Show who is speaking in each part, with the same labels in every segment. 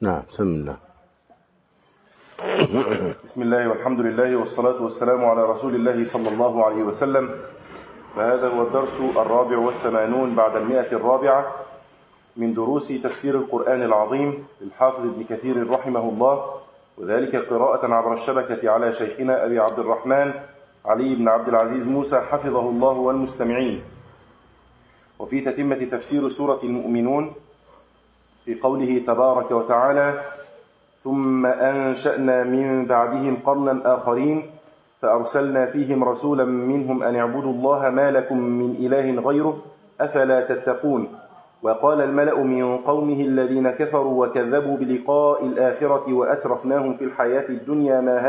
Speaker 1: نعم، بسم الله.
Speaker 2: بسم الله والحمد لله والصلاة والسلام على رسول الله صلى الله عليه وسلم. فهذا هو الدرس 84 بعد 100 من دروس تفسير القرآن العظيم للحافظ ابن كثير رحمه الله، وذلك قراءة عبر الشبكة على شيخنا أبي عبد الرحمن علي بن عبد العزيز موسى حفظه الله والمستمعين. وفي تتمة تفسير سورة المؤمنون في قوله تبارك وتعالى: ثم أنشأنا من بعدهم قرنا آخرين فأرسلنا فيهم رسولا منهم أن اعبدوا الله ما لكم من إله غيره أفلا تتقون. وقال الملأ من قومه الذين كفروا وكذبوا بلقاء الآخرة وأترفناهم في الحياة الدنيا ما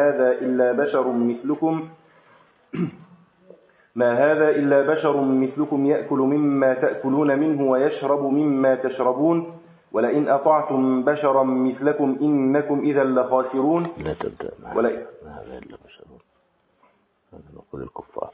Speaker 2: هذا إلا بشر مثلكم يأكل مما تأكلون منه ويشرب مما تشربون ولئن أطعتم بشرا مثلكم إنكم إذا لخاسرون.
Speaker 1: لا تبدأ ما هذا إلا بشر، هذا نقول الكفار.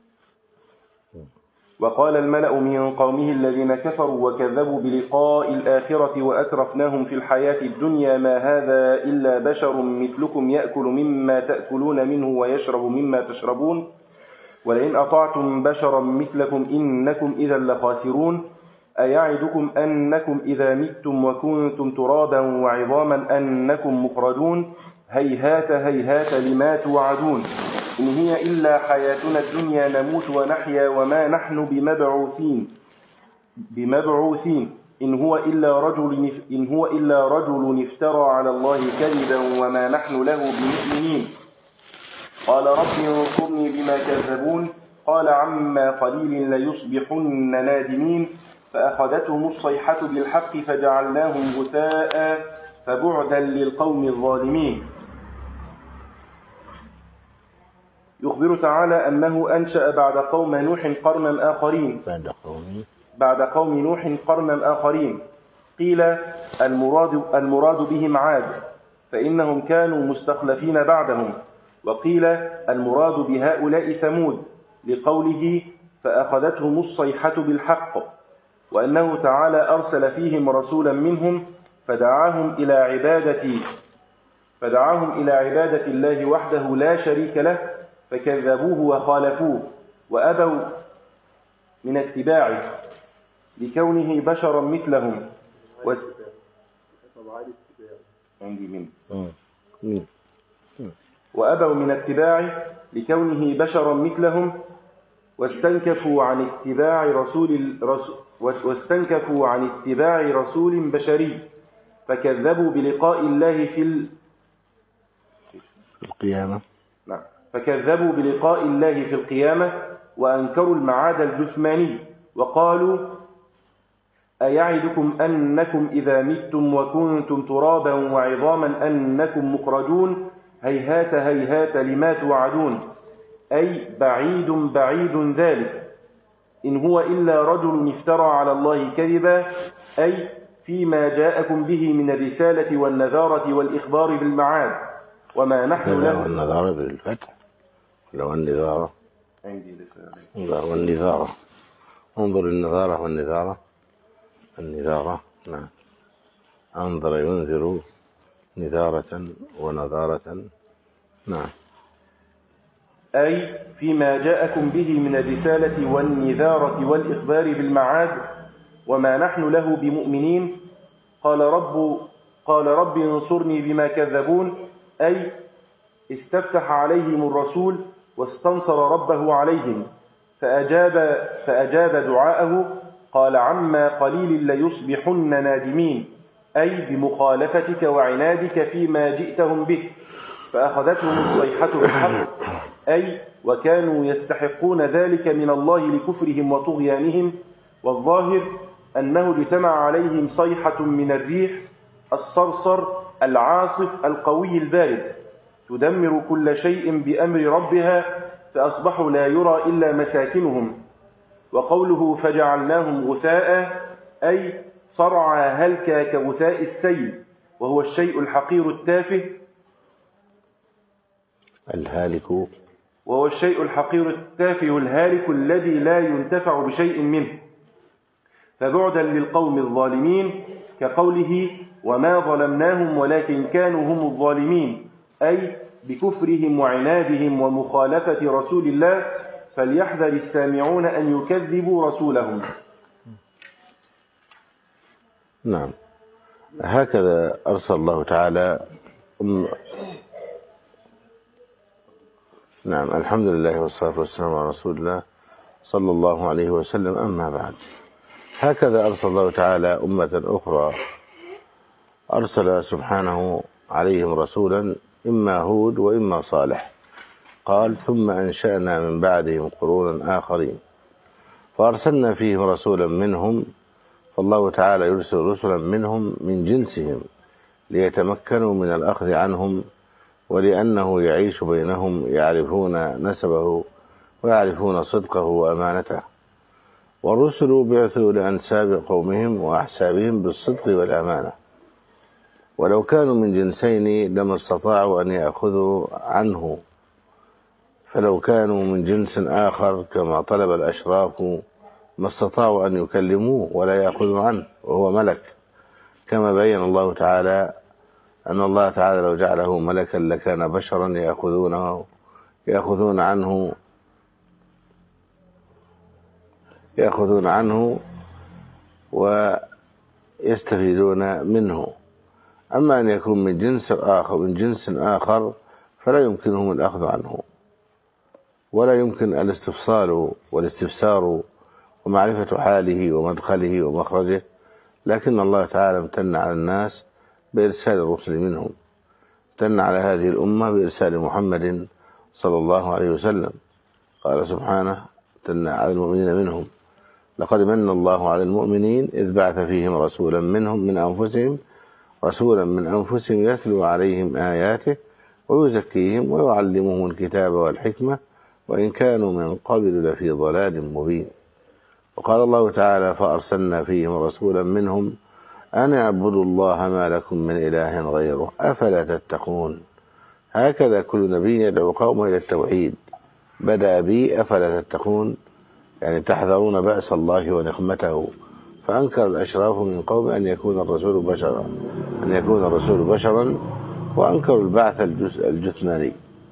Speaker 2: وقال الملأ من قومه الذين كفروا وكذبوا بلقاء الآخرة وأترفناهم في الحياة الدنيا ما هذا إلا بشر مثلكم يأكل مما تأكلون منه ويشرب مما تشربون ولئن أطعتم بشرا مثلكم إنكم إذا لخاسرون. أيعدكم أنكم إذا متم وكنتم ترابا وعظاما أنكم مخرجون هيهات هيهات لما توعدون إن هي إلا حياتنا الدنيا نموت ونحيا وما نحن بمبعوثين إن هو إلا رجل افترى على الله كذبا وما نحن له بمؤمنين. قال رب انصرني بما كذبون قال عما قليل ليصبحن نادمين فأخذتهم الصيحة بالحق فجعلناهم غثاء فبعدا للقوم الظالمين. يخبر تعالى أنه أنشأ بعد قوم نوح قرنا آخرين. قيل المراد بهم عاد فإنهم كانوا مستخلفين بعدهم، وقيل المراد بهؤلاء ثمود لقوله فأخذتهم الصيحة بالحق، وأنه تعالى أرسل فيهم رسولا منهم فدعاهم إلى عبادة الله وحده لا شريك له فكذبوه وخالفوه وأبوا من اتباعه لكونه بشرا مثلهم واستنكفوا عن اتباع رسول بشري فكذبوا بلقاء الله في القيامة وأنكروا المعاد الجثماني وقالوا أيعدكم أنكم إذا متم وكنتم ترابا وعظاما أنكم مخرجون هيهات هيهات لما توعدون أي بعيد ذلك إن هو إلا رجل افترى على الله كذبا أي فيما جاءكم به من الرسالة والنذارة والإخبار بالمعاد وما نحن له.
Speaker 1: النذارة بالفتح لو النذارة
Speaker 2: عندي رسالة
Speaker 1: والنذارة، انظر النذارة والنذارة نعم، أنظر ينذر نذارة ونذارة نعم،
Speaker 2: أي فيما جاءكم به من الرسالة والنذارة والإخبار بالمعاد وما نحن له بمؤمنين. قال رب انصرني بما كذبون أي استفتح عليهم الرسول واستنصر ربه عليهم فأجاب دعاءه. قال عما قليل ليصبحن نادمين أي بمخالفتك وعنادك فيما جئتهم به فأخذتهم الصيحة بالحق أي وكانوا يستحقون ذلك من الله لكفرهم وطغيانهم. والظاهر أنه اجتمع عليهم صيحة من الريح الصرصر العاصف القوي البارد تدمر كل شيء بأمر ربها فأصبحوا لا يرى إلا مساكنهم. وقوله فجعلناهم غثاء أي صرعى هلكا كغثاء السيل وهو الشيء الحقير التافه الهالك الذي لا ينتفع بشيء منه فبعدا للقوم الظالمين كقوله وما ظلمناهم ولكن كانوا هم الظالمين، أي بكفرهم وعنادهم ومخالفة رسول الله، فليحذر السامعون أن يكذبوا رسولهم.
Speaker 1: نعم. هكذا أرسل الله تعالى نعم. الحمد لله والصلاة والسلام على رسول الله صلى الله عليه وسلم. أما بعد، هكذا أرسل الله تعالى أمة أخرى، أرسل سبحانه عليهم رسولا إما هود وإما صالح. قال: ثم أنشأنا من بعدهم قرونا آخرين فأرسلنا فيهم رسولا منهم. فالله تعالى يرسل رسلا منهم من جنسهم ليتمكنوا من الأخذ عنهم، ولأنه يعيش بينهم يعرفون نسبه ويعرفون صدقه وأمانته. والرسل بعثوا لأنساب قومهم وأحسابهم بالصدق والأمانة، ولو كانوا من جنسين لما استطاعوا أن يأخذوا عنه، فلو كانوا من جنس آخر كما طلب الأشراف ما استطاعوا أن يكلموه ولا يأخذوا عنه وهو ملك، كما بين الله تعالى أن الله تعالى لو جعله ملكا لكان بشرا يأخذون عنه ويستفيدون منه. أما أن يكون من جنس آخر فلا يمكنهم الأخذ عنه، ولا يمكن الاستفصال والاستفسار ومعرفة حاله ومدخله ومخرجه، لكن الله تعالى امتن على الناس بإرسال الرسل منهم، امتن على هذه الأمة بإرسال محمد صلى الله عليه وسلم. قال سبحانه: امتن على المؤمنين منهم، لقد من الله على المؤمنين إذ بعث فيهم رسولا من أنفسهم يتلو عليهم آياته ويزكيهم ويعلمهم الكتاب والحكمة وإن كانوا من قبل لفي ضلال مبين. وقال الله تعالى: فأرسلنا فيهم رسولا منهم أن اعبدوا الله ما لكم من إله غيره أفلا تتقون. هكذا كل نبي يدعو قومه إلى التوحيد، بدأ بي أفلا تتقون، يعني تحذرون بأس الله ونقمته. فأنكر الأشراف من قوم أن يكون الرسول بشرا، وأنكروا البعث الجثماني.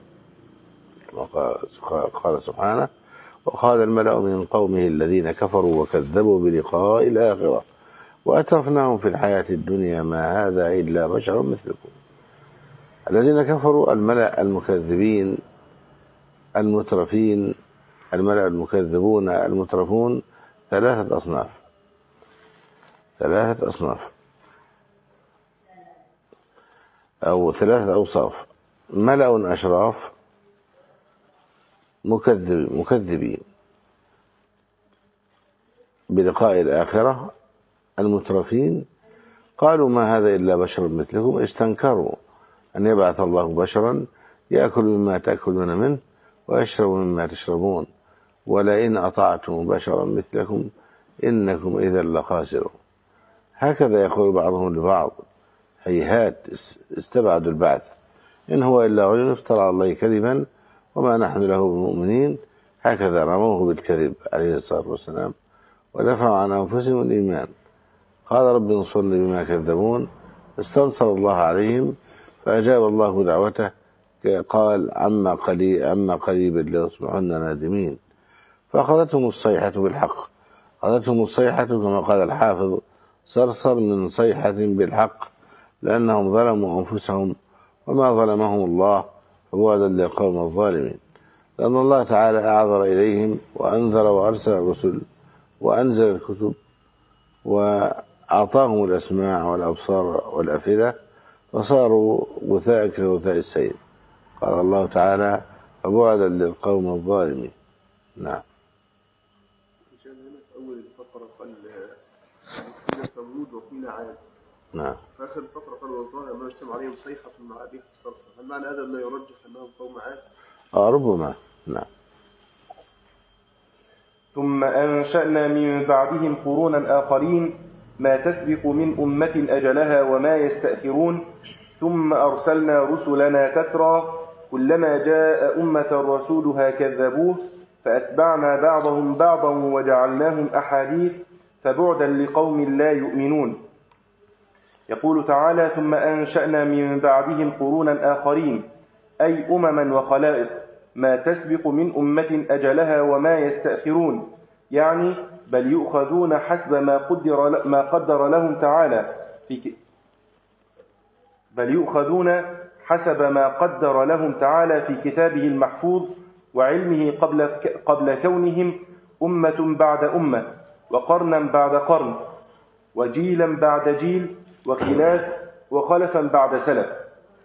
Speaker 1: قال سبحانه: وقال الملأ من قومه الذين كفروا وكذبوا بلقاء الآخرة وأترفناهم في الحياة الدنيا ما هذا إلا بشر مثلكم. الذين كفروا الملأ المكذبين المترفين، الملأ المكذبون المترفون ثلاثة أصناف أو ثلاثة أوصاف: ملأ أشراف مكذبين بلقاء الآخرة المترفين قالوا ما هذا إلا بشر مثلكم، استنكروا أن يبعث الله بشرا يأكل مما تأكلون منه ويشرب مما تشربون ولئن أطعتم بشرا مثلكم إنكم إذا لخاسرون. هكذا يقول بعضهم لبعض: هيهات، استبعدوا البعث، إن هو إلا رجل افترى على الله كذبا وما نحن له بمؤمنين. هكذا رموه بالكذب عليه الصلاة والسلام ودفعوا عن أنفسهم الإيمان. قال: رب انصرني بما كذبون، استنصر الله عليهم فأجاب الله دعوته، قال: عما قريب ليصبحن نادمين. فأخذتهم الصيحة بالحق، أخذتهم الصيحة كما قال الحافظ: صرصر من صيحة بالحق، لأنهم ظلموا أنفسهم وما ظلمهم الله، فبعدا للقوم الظالمين. لأن الله تعالى أعذر إليهم وأنذر وأرسل الرسل وأنزل الكتب وأعطاهم الأسماع والأبصار والأفئدة، فصاروا غثاء كغثاء السيل. قال الله تعالى: فبعدا للقوم الظالمين. نعم.
Speaker 3: عشان هنا في أول الفقرة قال قيل ثمود وقيل عاد.
Speaker 1: نعم.
Speaker 3: في آخر الفقرة قال: والله ما اجتمع عليهم صيحة من عادية الصرصر. هل معنى هذا لا يرجح أنهم قوم عاد؟
Speaker 1: ربما. نعم.
Speaker 2: ثم أنشأنا من بعدهم قرونا آخرين ما تسبق من أمة أجلها وما يستأخرون ثم أرسلنا رسلنا تترى كلما جاء أمة رسولها كذبوه فأتبعنا بعضهم بعضا وجعلناهم أحاديث فبعدا لقوم لا يؤمنون. يقول تعالى: ثم أنشأنا من بعدهم قرونا آخرين، أي أمما وخلائق، ما تسبق من أمة أجلها وما يستأخرون، يعني بل يؤخذون حسب ما قدر لهم تعالى في كتابه المحفوظ وعلمه قبل كونهم أمة بعد أمة، وقرنا بعد قرن، وجيلا بعد جيل، وخلفا بعد سلف.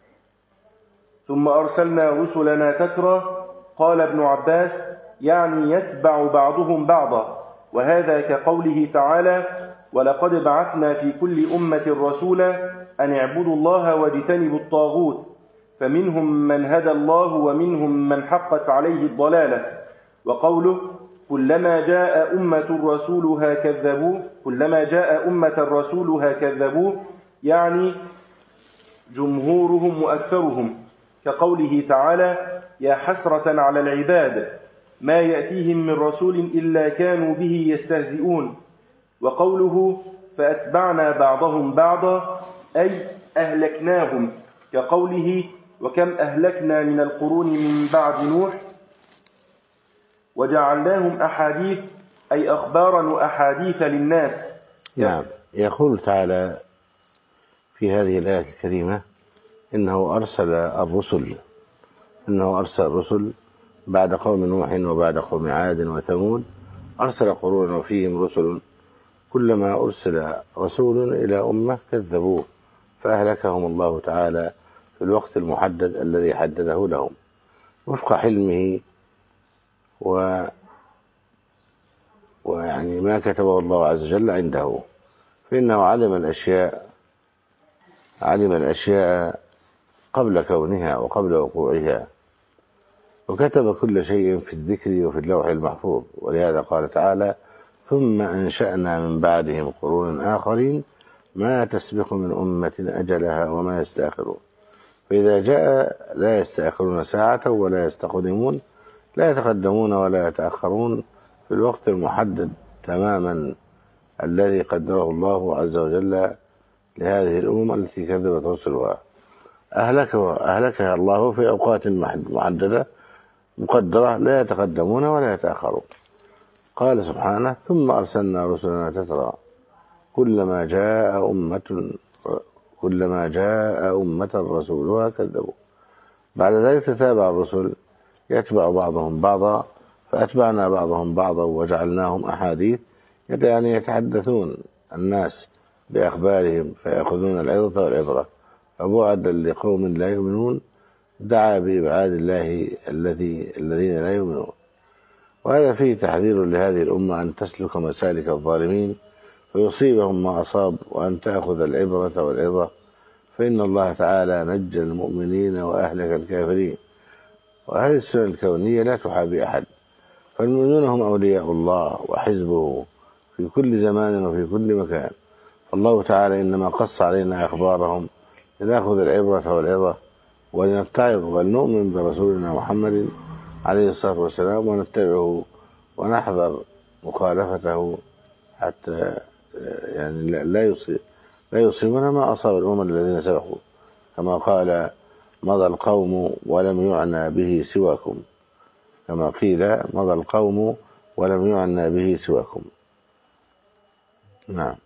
Speaker 2: ثم أرسلنا رسلنا تترى. قال ابن عباس: يعني يتبع بعضهم بعضا، وهذا كقوله تعالى: ولقد بعثنا في كل أمة رسولا أن اعبدوا الله واجتنبوا الطاغوت، فمنهم من هدى الله ومنهم من حقت عليه الضلالة. وقوله: كلما جاء أمة رسولها كذبوه، يعني جمهورهم وأكثرهم، كقوله تعالى: يا حسرة على العباد ما يأتيهم من رسول إلا كانوا به يستهزئون. وقوله: فأتبعنا بعضهم بعضا، أي أهلكناهم، كقوله: وكم أهلكنا من القرون من بعد نوح، وجعلناهم أحاديث، أي أخبارا وأحاديث للناس.
Speaker 1: نعم. يقول تعالى في هذه الآية الكريمة: إنه أرسل الرسل بعد قوم نوح وبعد قوم عاد وثمود، أرسل قرونا وفيهم رسل، كلما أرسل رسول إلى أمة كذبوه فأهلكهم الله تعالى في الوقت المحدد الذي حدده لهم وفق حلمه ويعني ما كتبه الله عز وجل عنده، فإنه علم الأشياء قبل كونها وقبل وقوعها، وكتب كل شيء في الذكر وفي اللوح المحفوظ. ولهذا قال تعالى: ثم أنشأنا من بعدهم قرونا آخرين ما تسبق من أمة أجلها وما يستأخرون. فإذا جاء لا يستأخرون ساعة ولا يستقدمون، لا يتقدمون ولا يتأخرون في الوقت المحدد تماما الذي قدره الله عز وجل لهذه الأمم التي كذبت رسلها. أهلكها الله في أوقات محددة مقدرة، لا يتقدمون ولا يتأخرون. قال سبحانه: ثم أرسلنا رسلنا تترى كلما جاء أمة رسولها كذبوا. بعد ذلك تتابع الرسل يتبع بعضهم بعضا، فأتبعنا بعضهم بعضا وجعلناهم أحاديث، يعني يتحدثون الناس بأخبارهم فيأخذون العظة والعبرة. فبعدا لقوم لا يؤمنون دعا بإبعاد الله الذين لا يؤمنون. وهذا فيه تحذير لهذه الأمة أن تسلك مسالك الظالمين فيصيبهم ما أصاب، وأن تأخذ العبرة والعظة، فإن الله تعالى نجى المؤمنين وأهلك الكافرين. وهذه السنة الكونية لا تحابي أحد، فالمؤمنون هم أولياء الله وحزبه في كل زمان وفي كل مكان. الله تعالى إنما قص علينا أخبارهم لنأخذ العبرة والعظة ولنتعظ ولنؤمن برسولنا محمد عليه الصلاة والسلام ونتبعه ونحذر مخالفته حتى يعني لا يصيبنا ما أصاب الأمم الذين سبقوا، كما قال: مضى القوم ولم يعنى به سواكم، كما قيل: مضى القوم ولم يعنى به سواكم. نعم.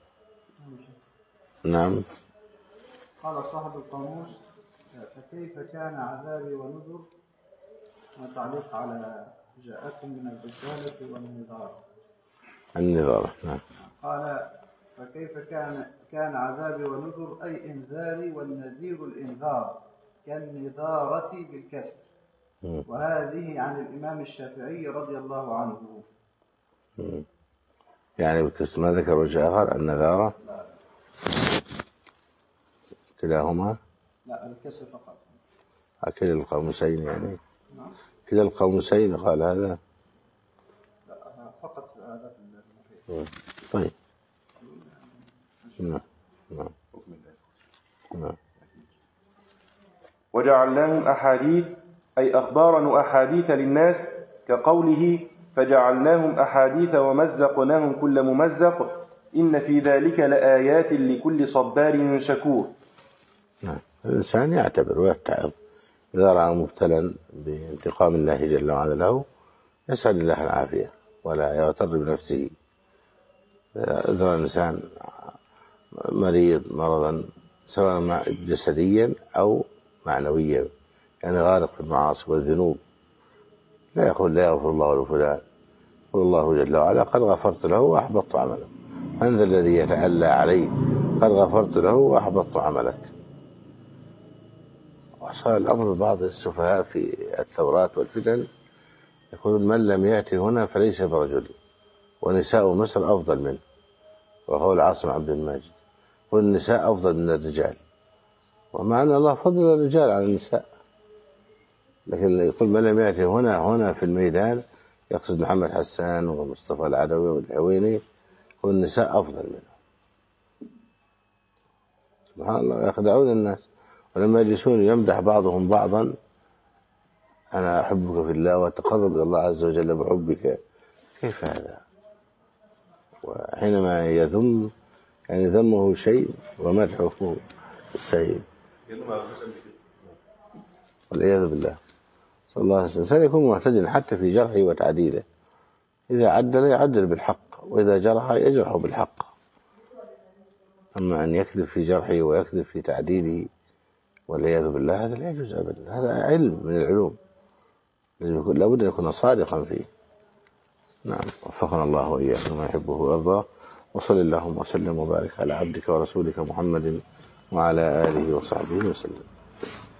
Speaker 4: قال صاحب القاموس: فكيف كان عذابي ونذر؟ وتعليق على جاءكم من الرسالة
Speaker 1: والنذار. نعم.
Speaker 4: قال: فكيف كان عذابي ونذر، أي إنذاري، والنذير الإنذار كالنذارة بالكسر. وهذه عن الإمام الشافعي رضي الله عنه.
Speaker 1: يعني بالكسر. ما ذكر وجه آخر النذارة؟ كلاهما؟
Speaker 4: لا، الكسر فقط.
Speaker 1: كلا القومسين يعني؟
Speaker 4: نعم.
Speaker 1: كلا القومسين قال هذا؟
Speaker 4: لا، فقط هذا في المفيد.
Speaker 1: طيب. نعم.
Speaker 2: وجعلناهم أحاديث، أي أخبارا وأحاديث للناس، كقوله: فجعلناهم أحاديث ومزقناهم كل ممزق، إن في ذلك لآيات لكل صبار شكور.
Speaker 1: نعم. الإنسان يعتبر ويتعظ إذا رأى مبتلا بانتقام الله جل وعلا له، يسأل الله العافية ولا يغتر بنفسه. إذا رأى الإنسان مريض مرضا سواء جسديا أو معنويا، يعني غارق في المعاصي والذنوب، لا يقول لا يغفر الله لفلان، يقول الله جل وعلا قد غفرت له وأحبطت عمله، من ذا الذي يتألى عليه، قد غفرت له وأحبطت عملك. وصار الأمر بعض السفهاء في الثورات والفتن يقول من لم يأتي هنا فليس برجل، ونساء مصر أفضل منه، وهو العاصم عبد الماجد، والنساء أفضل من الرجال، ومع أن الله فضل الرجال على النساء، لكن يقول من لم يأتي هنا في الميدان، يقصد محمد حسان ومصطفى العدوي والحويني، والنساء أفضل منه. سبحان الله، يخدعون الناس. ولما يجلسون يمدح بعضهم بعضا، أنا أحبك في الله وأتقرب إلى الله عز وجل بحبك، كيف هذا؟ وحينما يذم يعني ذمه شيء ومدحه شيء، والعياذ بالله. صلى الله عليه وسلم. الإنسان يكون معتدلا حتى في جرحه وتعديله، إذا عدل يعدل بالحق، وإذا جرح يجرح بالحق. أما أن يكذب في جرحه ويكذب في تعديله والعياذ بالله، هذا لا يجوز أبدا. هذا علم من العلوم، لابد أن يكون صادقا فيه. نعم. وفقنا الله وإياكم ما يحبه ويرضاه. وصل اللهم وسلم وبارك على عبدك ورسولك محمد وعلى آله وصحبه وسلم.